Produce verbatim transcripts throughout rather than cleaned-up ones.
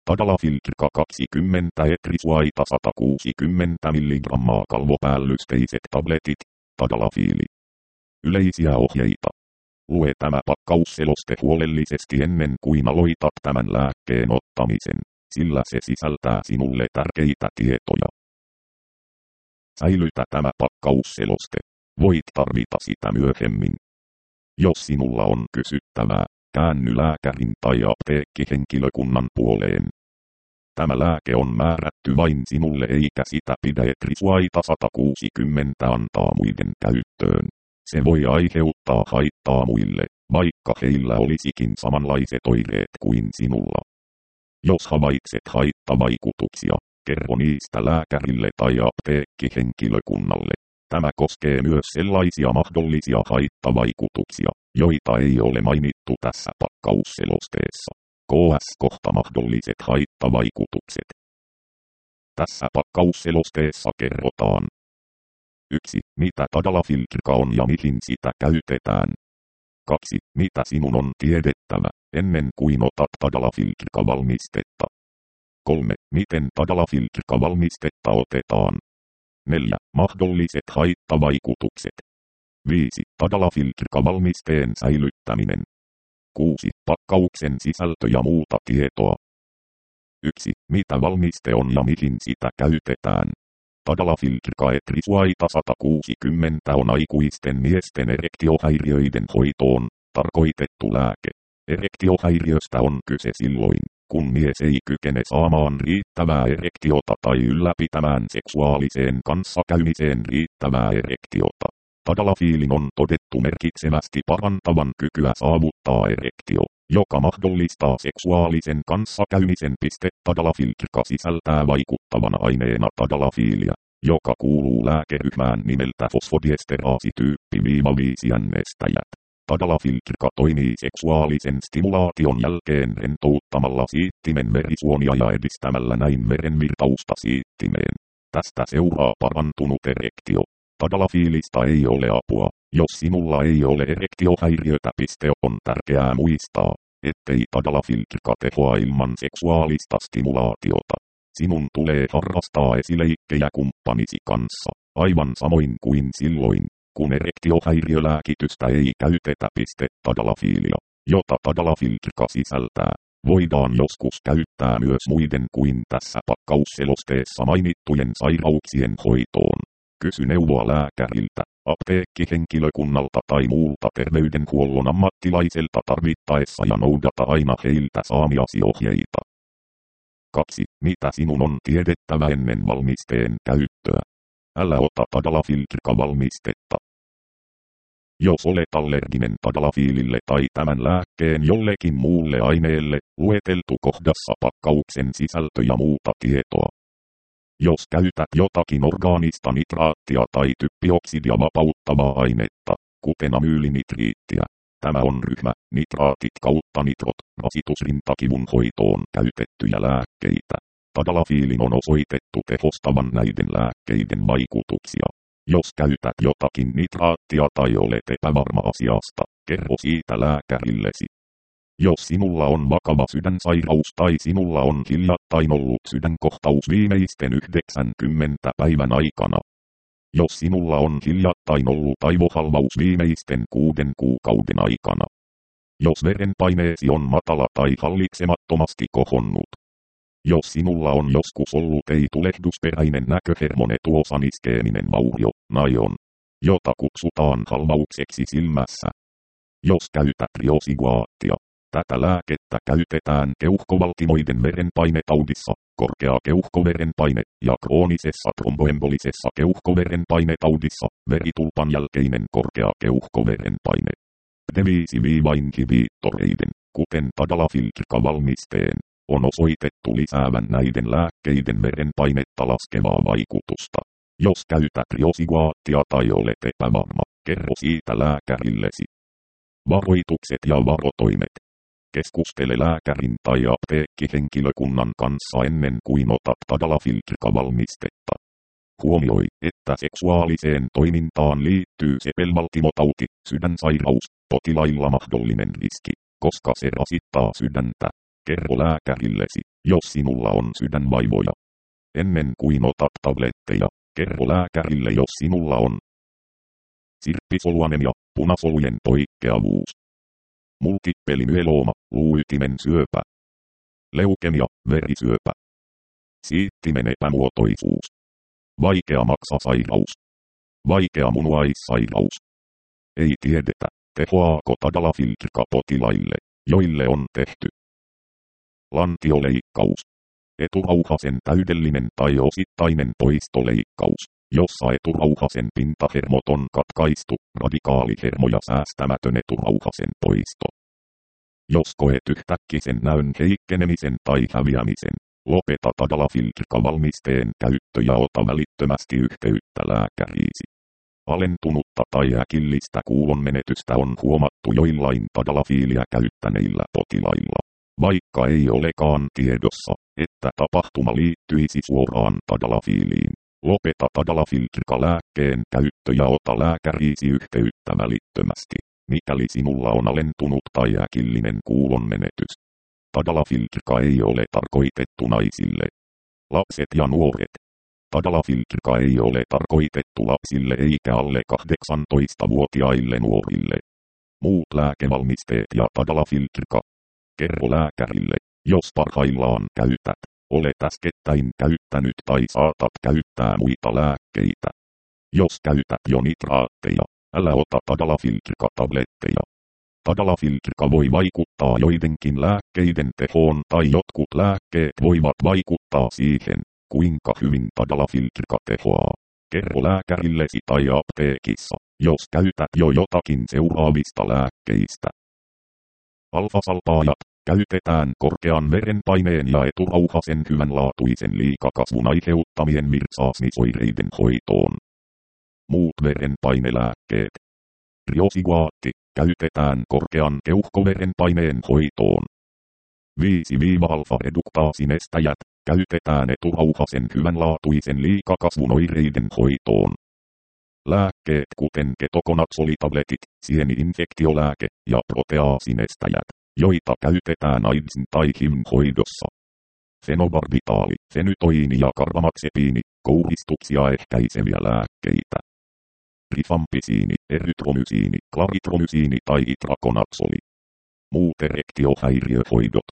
Tadalafiltrika kaksikymmentä etrisvaita sata kuusikymmentä milligrammaa kalvopäällysteiset tabletit. Tadalafiili. Yleisiä ohjeita. Lue tämä pakkausseloste huolellisesti ennen kuin aloitat tämän lääkkeen ottamisen, sillä se sisältää sinulle tärkeitä tietoja. Säilytä tämä pakkausseloste. Voit tarvita sitä myöhemmin. Jos sinulla on kysyttävää, käänny lääkärin tai apteekkihenkilökunnan puoleen. Tämä lääke on määrätty vain sinulle eikä sitä pidä etrisvaita sata kuusikymmentä antaa muiden käyttöön. Se voi aiheuttaa haittaa muille, vaikka heillä olisikin samanlaiset oireet kuin sinulla. Jos havaitset haittavaikutuksia, kerro niistä lääkärille tai apteekkihenkilökunnalle. Tämä koskee myös sellaisia mahdollisia haittavaikutuksia, joita ei ole mainittu tässä pakkausselosteessa. K S kohta mahdolliset haittavaikutukset. Tässä pakkausselosteessa kerrotaan. yksi. Mitä Tadalafiltrika on ja mihin sitä käytetään. kaksi. Mitä sinun on tiedettävä, ennen kuin otat Tadalafiltrika-valmistetta. kolme. Miten Tadalafiltrika-valmistetta otetaan. neljä. Mahdolliset haittavaikutukset. viisi. Tadalafiltrika-valmisteen säilyttäminen. kuusi. Pakkauksen sisältö ja muuta tietoa. yksi. Mitä valmiste on ja mihin sitä käytetään. Tadalafiltrika etrisvaita sata kuusikymmentä on aikuisten miesten erektiohäiriöiden hoitoon tarkoitettu lääke. Erektiohäiriöstä on kyse silloin, kun mies ei kykene saamaan riittävää erektiota tai ylläpitämään seksuaaliseen kanssakäymiseen riittävää erektiota. Tadalafiilin on todettu merkitsevästi parantavan kykyä saavuttaa erektio, joka mahdollistaa seksuaalisen kanssakäymisen. Tadalafiltrika sisältää vaikuttavana aineena tadalafiilia, joka kuuluu lääkeryhmään nimeltä fosfodiesteraasityyppi viisi jännestäjät. Tadalafiltrika toimii seksuaalisen stimulaation jälkeen rentouttamalla siittimen verisuonia ja edistämällä näin verenvirtausta siittimeen. Tästä seuraa parantunut erektio. Tadalafiilista ei ole apua, jos sinulla ei ole erektiohäiriötä. On tärkeää muistaa, ettei Tadalafiltrika tehoa ilman seksuaalista stimulaatiota. Sinun tulee harrastaa esileikkejä kumppanisi kanssa, aivan samoin kuin silloin, kun erektiohäiriölääkitystä ei käytetä. Tadalafiilia, jota Tadalafiltrika sisältää, voidaan joskus käyttää myös muiden kuin tässä pakkausselosteessa mainittujen sairauksien hoitoon. Kysy neuvoa lääkäriltä, apteekkihenkilökunnalta tai muulta terveydenhuollon ammattilaiselta tarvittaessa ja noudata aina heiltä saamiasi ohjeita. kaksi. Mitä sinun on tiedettävä ennen valmisteen käyttöä? Älä ota Tadalafiltrika-valmistetta. Jos olet allerginen Tadalafiilille tai tämän lääkkeen jollekin muulle aineelle, lueteltu kohdassa pakkauksen sisältö ja muuta tietoa. Jos käytät jotakin orgaanista nitraattia tai typpioksidia vapauttavaa ainetta, kuten amyylinitriittiä, tämä on ryhmä, nitraatit kautta nitrot, rasitusrintakivun hoitoon käytettyjä lääkkeitä. Tadalafiilin on osoitettu tehostavan näiden lääkkeiden vaikutuksia. Jos käytät jotakin nitraattia tai olet epävarma asiasta, kerro siitä lääkärillesi. Jos sinulla on vakava sydänsairaus tai sinulla on hiljattain ollut sydänkohtaus viimeisten yhdeksänkymmentä päivän aikana. Jos sinulla on hiljattain ollut aivohalvaus viimeisten kuuden kuukauden aikana. Jos verenpaineesi on matala tai hallitsemattomasti kohonnut. Jos sinulla on joskus ollut ei-tulehdusperäinen näköhermonetuosaniskeeminen vaurio, naion, jota kutsutaan halvaukseksi silmässä. Jos käytät riosiguaattia. Tätä lääkettä käytetään keuhkovaltimoiden verenpainetaudissa, korkea keuhkoverenpaine ja kroonisessa tromboembolisessa keuhkoverenpainetaudissa, veritulpan jälkeinen korkea keuhkoverenpaine. Deviisi-inhibiittoreiden, kuten Tadalafiltrika-valmisteen, on osoitettu lisäävän näiden lääkkeiden verenpainetta laskevaa vaikutusta. Jos käytät riosiguaattia tai olet epävarma, kerro siitä lääkärillesi. Varoitukset ja varotoimet. Keskustele lääkärin tai apteekkihenkilökunnan kanssa ennen kuin otat Tadalafiltrika-valmistetta. Huomioi, että seksuaaliseen toimintaan liittyy sepelvaltimotauti, sydänsairaus, potilailla mahdollinen riski, koska se rasittaa sydäntä. Kerro lääkärillesi, jos sinulla on sydänvaivoja. Ennen kuin otat tabletteja, kerro lääkärille, jos sinulla on sirppisoluanemia, punasolujen poikkeavuus, multippeli-myelooma, luuytimen syöpä, leukemia, verisyöpä, siittimen epämuotoisuus, vaikea maksasairaus, vaikea munuaissairaus. Ei tiedetä, tehoaako Tadalafil-trika potilaille, joille on tehty lantioleikkaus, eturauhasen täydellinen tai osittainen poistoleikkaus, jossa eturauhasen pintahermot on katkaistu, radikaalihermoja säästämätön eturauhasen poisto. Jos koet yhtäkkisen näön heikkenemisen tai häviämisen, lopeta Tadalafil-trika-valmisteen käyttö ja ota välittömästi yhteyttä lääkäriisi. Alentunutta tai äkillistä kuulonmenetystä on huomattu joillain Tadalafiilia käyttäneillä potilailla, vaikka ei olekaan tiedossa, että tapahtuma liittyisi suoraan Tadalafiiliin. Lopeta Tadalafil-trika-lääkkeen käyttö ja ota lääkäriisi yhteyttä välittömästi, mikäli sinulla on alentunut tai äkillinen kuulonmenetys. Tadalafil-trika ei ole tarkoitettu naisille, lapset ja nuoret. Tadalafil-trika ei ole tarkoitettu lapsille eikä alle kahdeksantoistavuotiaille nuorille. Muut lääkevalmisteet ja Tadalafil-trika. Kerro lääkärille, jos parhaillaan käytät, olet äskettäin käyttänyt tai saatat käyttää muita lääkkeitä. Jos käytät jo nitraatteja, älä ota Tadalafil-trika-tabletteja. Tadalafil-trika voi vaikuttaa joidenkin lääkkeiden tehoon tai jotkut lääkkeet voivat vaikuttaa siihen, kuinka hyvin Tadalafil-trika tehoaa. Kerro lääkärillesi tai apteekissa, jos käytät jo jotakin seuraavista lääkkeistä. Alfasalpaajat käytetään korkean verenpaineen ja eturauhasen hyvänlaatuisen liikakasvun aiheuttamien virtsaasmisoireiden hoitoon. Muut verenpainelääkkeet. Riosiguaatti käytetään korkean keuhkoverenpaineen hoitoon. viisi alfa-reduktaasinestejät käytetään eturauhasen hyvänlaatuisen liikakasvun oireiden hoitoon. Lääkkeet kuten ketokonatsolitabletit, sieni-infektiolääke ja proteaasinestäjät, joita käytetään AIDSin tai H I V:n hoidossa. Fenobarbitaali, fenytoiini ja karbamaxepiini, kouristuksia ehkäiseviä lääkkeitä. Rifampisiini, erytromysiini, klaritromysiini tai itrakonatsoli. Muut erektiohäiriöhoidot.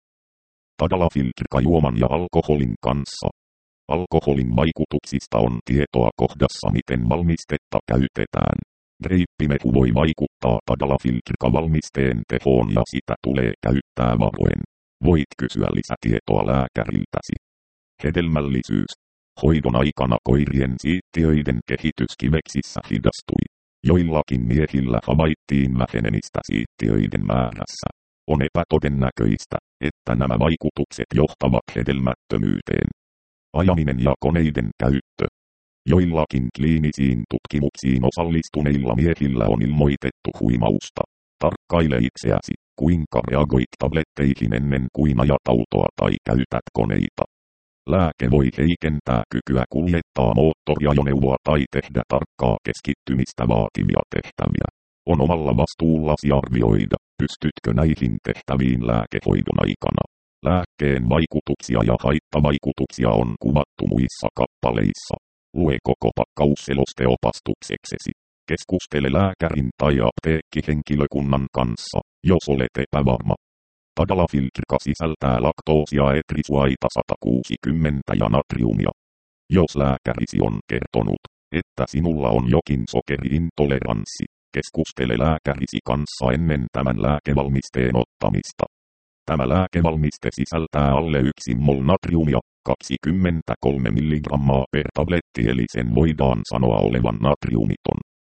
Tadalafil-trika-juoman ja alkoholin kanssa. Alkoholin vaikutuksista on tietoa kohdassa miten valmistetta käytetään. Greippimehu voi vaikuttaa Tadalafil-trika-valmisteen tehoon ja sitä tulee käyttää varoen. Voit kysyä lisätietoa lääkäriltäsi. Hedelmällisyys. Hoidon aikana koirien siittiöiden kehitys kiveksissä hidastui. Joillakin miehillä havaittiin vähenemistä siittiöiden määrässä. On epätodennäköistä, että nämä vaikutukset johtavat hedelmättömyyteen. Ajaminen ja koneiden käyttö. Joillakin kliinisiin tutkimuksiin osallistuneilla miehillä on ilmoitettu huimausta. Tarkkaile itseäsi, kuinka reagoit tabletteihin ennen kuin ajat autoa tai käytät koneita. Lääke voi heikentää kykyä kuljettaa moottoriajoneuvoa tai tehdä tarkkaa keskittymistä vaativia tehtäviä. On omalla vastuullasi arvioida, pystytkö näihin tehtäviin lääkehoidon aikana. Lääkkeen vaikutuksia ja haittavaikutuksia on kuvattu muissa kappaleissa. Lue koko pakkaus selosteopastukseksesi. Keskustele lääkärin tai apteekkihenkilökunnan kanssa, jos olet epävarma. Tadalafil-trika sisältää laktoosia etrisuaita sata kuusikymmentä ja natriumia. Jos lääkärisi on kertonut, että sinulla on jokin sokeriintoleranssi, keskustele lääkärisi kanssa ennen tämän lääkevalmisteen ottamista. Tämä lääkevalmiste sisältää alle yksi mol natriumia, kaksikymmentäkolme milligrammaa per tabletti eli sen voidaan sanoa olevan natriumiton.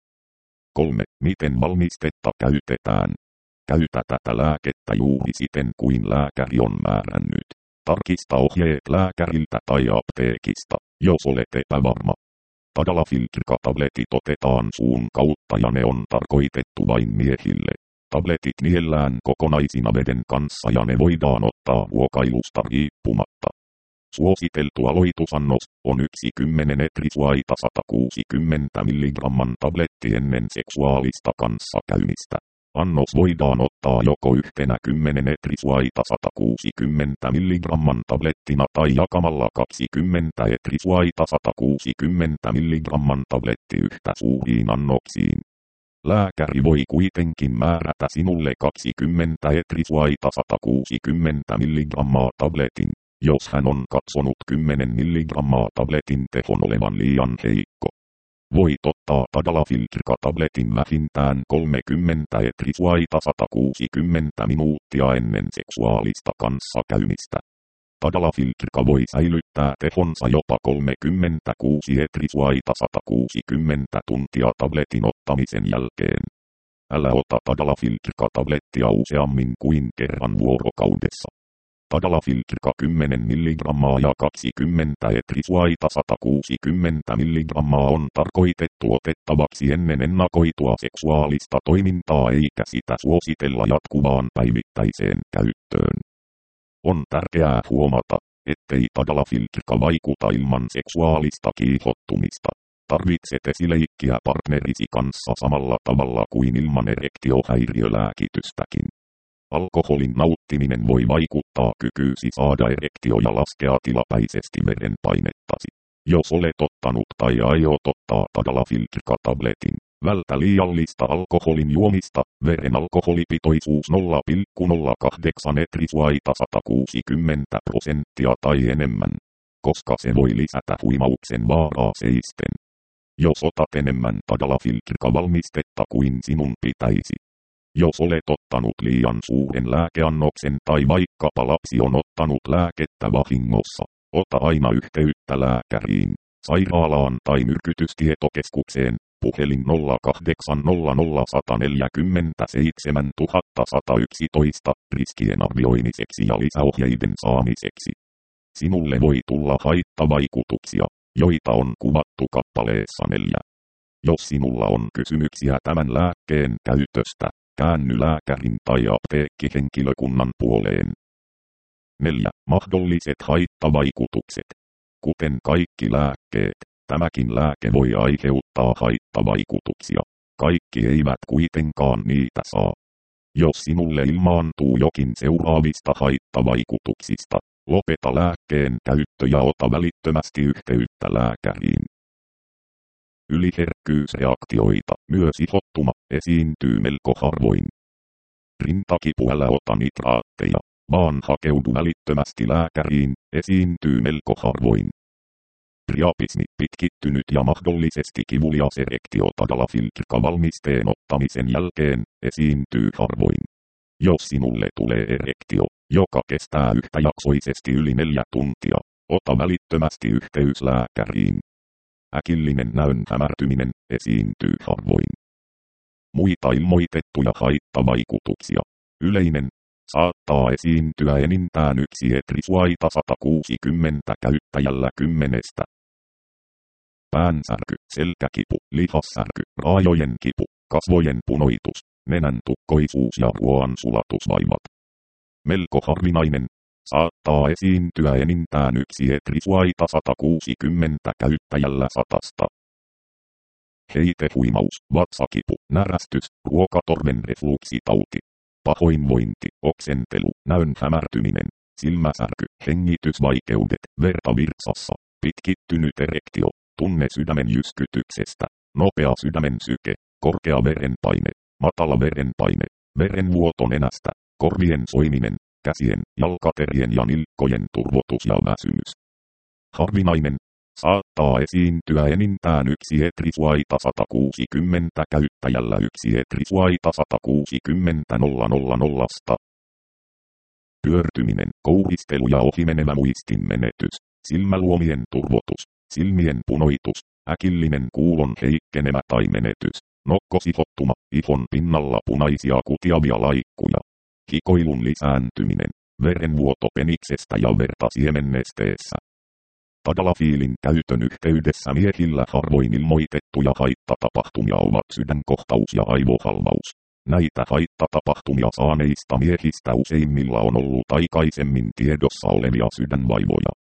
kolme. Miten valmistetta käytetään? Käytä tätä lääkettä juuri siten kuin lääkäri on määrännyt. Tarkista ohjeet lääkäriltä tai apteekista, jos olet epävarma. Tadalafil-trika-tabletit otetaan suun kautta ja ne on tarkoitettu vain miehille. Tabletit niellään kokonaisina veden kanssa ja ne voidaan ottaa ruokailusta riippumatta. Suositeltu aloitusannos on yksi kymmenen etrisuaita sata kuusikymmentä milligramman tabletti ennen seksuaalista kanssakäymistä. Annos voidaan ottaa joko yhtenä kymmenen etrisuaita sata kuusikymmentä milligramman tablettina tai jakamalla kaksikymmentä etrisuaita sata kuusikymmentä milligramman tabletti yhtä suuriin annoksiin. Lääkäri voi kuitenkin määrätä sinulle kaksikymmentä etrisuaita sata kuusikymmentä milligrammaa tabletin, jos hän on katsonut kymmenen milligrammaa tabletin tehon olevan liian heikko. Voit ottaa Tadalafil-tabletin vähintään kolmekymmentä etrisuaita sata kuusikymmentä minuuttia ennen seksuaalista kanssakäymistä. Tadalafil voi säilyttää tehonsa jopa kolmekymmentäkuusi etrisuaita sata kuusikymmentä tuntia tabletin ottamisen jälkeen. Älä ota Tadalafil-tablettia useammin kuin kerran vuorokaudessa. Tadalafil kymmenen milligrammaa ja kaksikymmentä etrisuaita sata kuusikymmentä milligrammaa on tarkoitettu otettavaksi ennen ennakoitua seksuaalista toimintaa eikä sitä suositella jatkuvaan päivittäiseen käyttöön. On tärkeää huomata, ettei Tadalafil vaikuta ilman seksuaalista kiihottumista. Tarvitset esileikkiä partnerisi kanssa samalla tavalla kuin ilman erektiohäiriölääkitystäkin. Alkoholin nauttiminen voi vaikuttaa kykyysi saada erektio ja laskea tilapäisesti verenpainettasi. Jos olet ottanut tai aiot ottaa Tadalafil-tabletin, vältä liiallista alkoholin juomista, veren alkoholipitoisuus nolla pilkku nolla kahdeksan etrisuaita sata kuusikymmentä prosenttia tai enemmän, koska se voi lisätä huimauksen vaaraa seisten. Jos otat enemmän Tadalafil-valmistetta kuin sinun pitäisi. Jos olet ottanut liian suuren lääkeannoksen tai vaikkapa lapsi on ottanut lääkettä vahingossa, ota aina yhteyttä lääkäriin, sairaalaan tai myrkytystietokeskukseen, puhelin nolla kahdeksan nolla nolla yksi neljä seitsemän yksi yksi yksi riskien arvioimiseksi ja lisäohjeiden saamiseksi. Sinulle voi tulla haittavaikutuksia, joita on kuvattu kappaleessa neljä. Jos sinulla on kysymyksiä tämän lääkkeen käytöstä, käänny lääkärin tai apteekkihenkilökunnan puoleen. neljä. Mahdolliset haittavaikutukset. Kuten kaikki lääkkeet, tämäkin lääke voi aiheuttaa haittavaikutuksia. Kaikki eivät kuitenkaan niitä saa. Jos sinulle ilmaantuu jokin seuraavista haittavaikutuksista, lopeta lääkkeen käyttö ja ota välittömästi yhteyttä lääkäriin. Yliherkkyysreaktioita, myös ihottuma, esiintyy melko harvoin. Rintakipu, älä ota nitraatteja, vaan hakeudu välittömästi lääkäriin, esiintyy melko harvoin. Priapismi, pitkittynyt ja mahdollisesti kivulias erektio Tadalafil-valmisteen ottamisen jälkeen, esiintyy harvoin. Jos sinulle tulee erektio, joka kestää yhtäjaksoisesti yli neljä tuntia, ota välittömästi yhteys lääkäriin. Äkillinen näön hämärtyminen esiintyy harvoin. Muita ilmoitettuja haittavaikutuksia. Yleinen, saattaa esiintyä enintään yksi etrisuaita sata kuusikymmentä käyttäjällä kymmenestä. Päänsärky, selkäkipu, lihassärky, raajojen kipu, kasvojen punoitus, nenän tukkoisuus ja ruoansulatusvaivat. Melko harvinainen. Saattaa esiintyä enintään yksi etrisuaita sata kuusikymmentä käyttäjällä satasta. Heitehuimaus, vatsakipu, närästys, ruokatorven refluksitauti, pahoinvointi, oksentelu, näön hämärtyminen, silmäsärky, hengitysvaikeudet, verta virtsassa, pitkittynyt erektio, tunne sydämen jyskytyksestä, nopea sydämen syke, korkea verenpaine, matala verenpaine, verenvuoto nenästä, korvien soiminen, käsien, jalkaterien ja nilkkojen turvotus ja väsymys. Harvinainen, saattaa esiintyä enintään yksi etrisuaita sata kuusikymmentä käyttäjällä yksi etrisuaita sata kuusikymmentä nolla nolla nolla. Pyörtyminen, kouristelu ja ohimenevä muistin menetys, silmäluomien turvotus, silmien punoitus, äkillinen kuulon heikkenemä tai menetys, nokkosihottuma, ihon pinnalla punaisia kutiavia laikkuja. Hikoilun lisääntyminen, verenvuoto peniksestä ja verta siemennesteessä. Tadalafilin käytön yhteydessä miehillä harvoin ilmoitettuja haittatapahtumia ovat sydänkohtaus ja aivohalvaus. Näitä haittatapahtumia saaneista miehistä useimmilla on ollut aikaisemmin tiedossa olevia sydänvaivoja.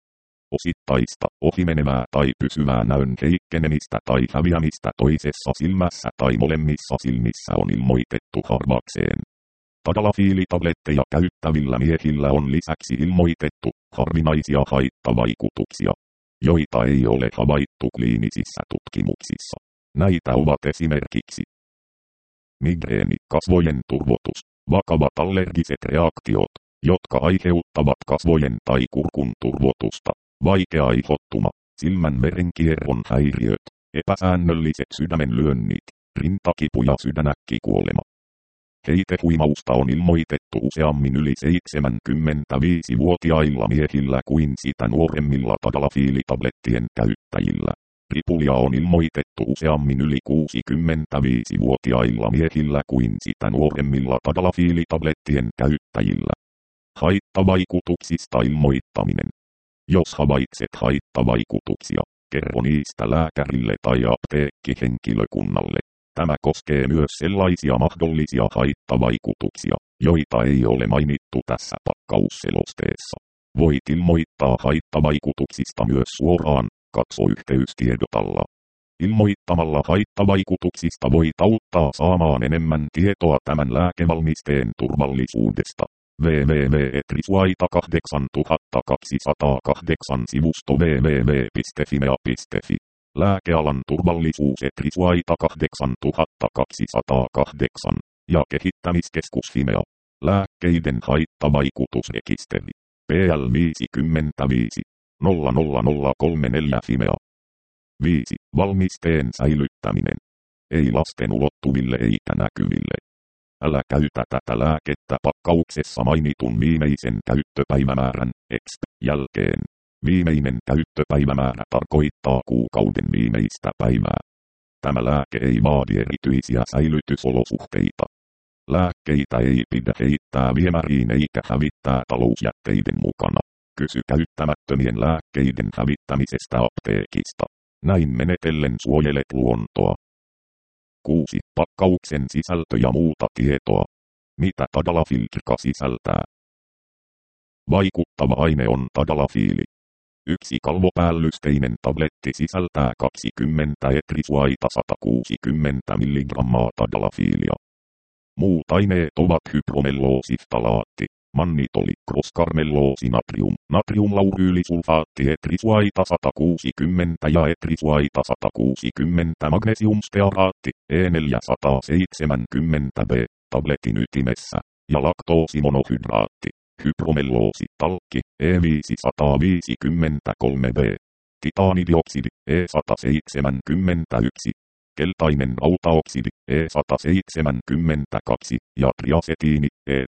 osittaista, ohimenevää tai pysyvää näön heikkenemistä tai häviämistä toisessa silmässä tai molemmissa silmissä on ilmoitettu harvakseen. Tadalafiilitabletteja käyttävillä miehillä on lisäksi ilmoitettu harvinaisia haittavaikutuksia, joita ei ole havaittu kliinisissä tutkimuksissa. Näitä ovat esimerkiksi migreeni, kasvojen turvotus, vakavat allergiset reaktiot, jotka aiheuttavat kasvojen tai kurkun turvotusta, vaikea ihottuma, silmän verenkierron häiriöt, epäsäännölliset sydämenlyönnit, rintakipu ja sydänäkkikuolema. Heitehuimausta on ilmoitettu useammin yli seitsemänkymmentäviisivuotiailla miehillä kuin sitä nuoremmilla tadalafiilitablettien käyttäjillä. Ripulia on ilmoitettu useammin yli kuusikymmentäviisivuotiailla miehillä kuin sitä nuoremmilla tadalafiilitablettien käyttäjillä. Haittavaikutuksista ilmoittaminen. Jos havaitset haittavaikutuksia, kerro niistä lääkärille tai apteekkihenkilökunnalle. Tämä koskee myös sellaisia mahdollisia haittavaikutuksia, joita ei ole mainittu tässä pakkausselosteessa. Voit ilmoittaa haittavaikutuksista myös suoraan, katso yhteystiedot alla. Ilmoittamalla haittavaikutuksista voit auttaa saamaan enemmän tietoa tämän lääkevalmisteen turvallisuudesta. double-u double-u double-u piste trisuaita kahdeksantuhattakaksisataakahdeksan sivusto double-u double-u double-u piste fimea piste fi. Lääkealan turvallisuus et Trisuaita kahdeksantuhattakaksisataakahdeksan ja kehittämiskeskus Fimea. Lääkkeiden haittavaikutusrekisteri. P L viisikymmentäviisi nolla nolla nolla kolme neljä Fimea. viisi. Valmisteen säilyttäminen. Ei lasten ulottuville eikä näkyville. Älä käytä tätä lääkettä pakkauksessa mainitun viimeisen käyttöpäivämäärän X jälkeen. Viimeinen käyttöpäivämäärä tarkoittaa kuukauden viimeistä päivää. Tämä lääke ei vaadi erityisiä säilytysolosuhteita. Lääkkeitä ei pidä heittää viemäriin eikä hävittää talousjätteiden mukana. Kysy käyttämättömien lääkkeiden hävittämisestä apteekista. Näin menetellen suojelet luontoa. kuusi. Pakkauksen sisältö ja muuta tietoa. Mitä tadalafiltrika sisältää? Vaikuttava aine on tadalafiili. Yksi kalvopäällystteinen tabletti sisältää kaksikymmentä etrisuaita sata kuusikymmentä milligrammaa tadalafiilia. Muut aineet ovat hydromelloosiftalaatti, mannitoli, kroskarmelloosi natrium, natriumlauryylisulfaatti etrisuaita sata kuusikymmentä ja etrisuaita sata kuusikymmentä magnesiumstearaatti, E neljäsataaseitsemänkymmentä B, tabletin ytimessä, ja laktoosimonohydraatti. Hydromelloosi, talkki, E viisisataaviisikymmentäkolme B, titaanidioksidi, E sata seitsemänkymmentäyksi, keltainen rautaoksidi, E sata seitsemänkymmentäkaksi, ja triasetiini, E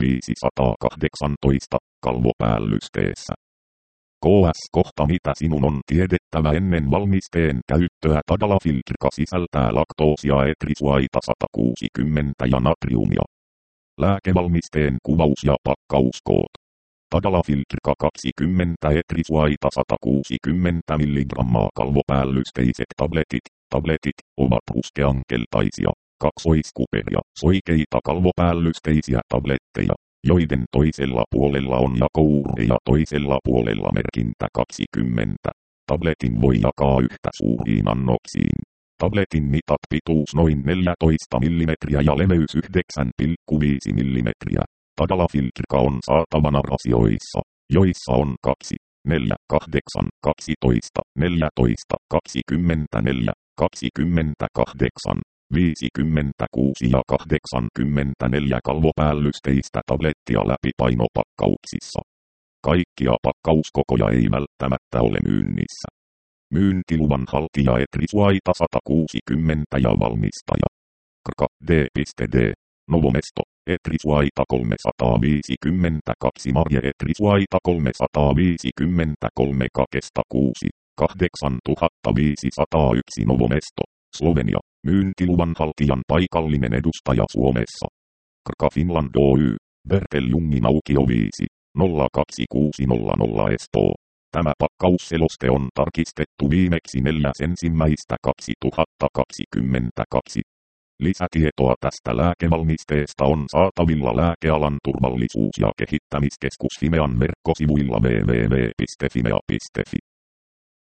tuhatviisisataakahdeksantoista, kalvopäällystteessä. K S kohta mitä sinun on tiedettävä ennen valmisteen käyttöä. Tadalafiltrika sisältää laktoosia etrisuaita sata kuusikymmentä ja natriumia. Lääkevalmisteen kuvaus ja pakkauskoot. Tadalafiltrika kaksikymmentä etrisuaita sata kuusikymmentä milligrammaa kalvopäällysteiset tabletit. Tabletit ovat ruskeankeltaisia, kaksoiskuperia, soikeita kalvopäällysteisiä tabletteja, joiden toisella puolella on jakouurre ja toisella puolella merkintä kaksikymmentä. Tabletin voi jakaa yhtä suuriin annoksiin. Tabletin mitat pituus noin neljätoista millimetriä ja leveys yhdeksän pilkku viisi millimetriä. Tadalafiltrika on saatavana rasioissa, joissa on kaksi, neljä, kahdeksan, kaksitoista, neljätoista, kaksikymmentäneljä, kaksikymmentäkahdeksan, viisikymmentäkuusi ja kahdeksankymmentäneljä kalvopäällysteistä tablettia läpipainopakkauksissa. Kaikkia pakkauskokoja ei välttämättä ole myynnissä. Myyntiluvan haltija etrisuaita sata kuusikymmentä ja valmistaja. K K D.D. Novomesto, etrisuaita kolmesataaviisikymmentäkaksi Marje etrisuaita kolmesataaviisikymmentäkolme Kakesta kuusi, kahdeksantuhattaviisisataayksi Novomesto, Slovenia, myyntiluvan haltijan paikallinen edustaja Suomessa. K K Finland Oy, Berteljungin aukio viisi, nolla kaksi kuusi nolla nolla Espoo. Tämä pakkausseloste on tarkistettu viimeksi neljäs ensimmäistä kaksituhattakaksikymmentäkaksi. Lisätietoa tästä lääkevalmisteesta on saatavilla Lääkealan turvallisuus- ja kehittämiskeskus Fimean verkkosivuilla double-u double-u double-u piste fimea piste fi.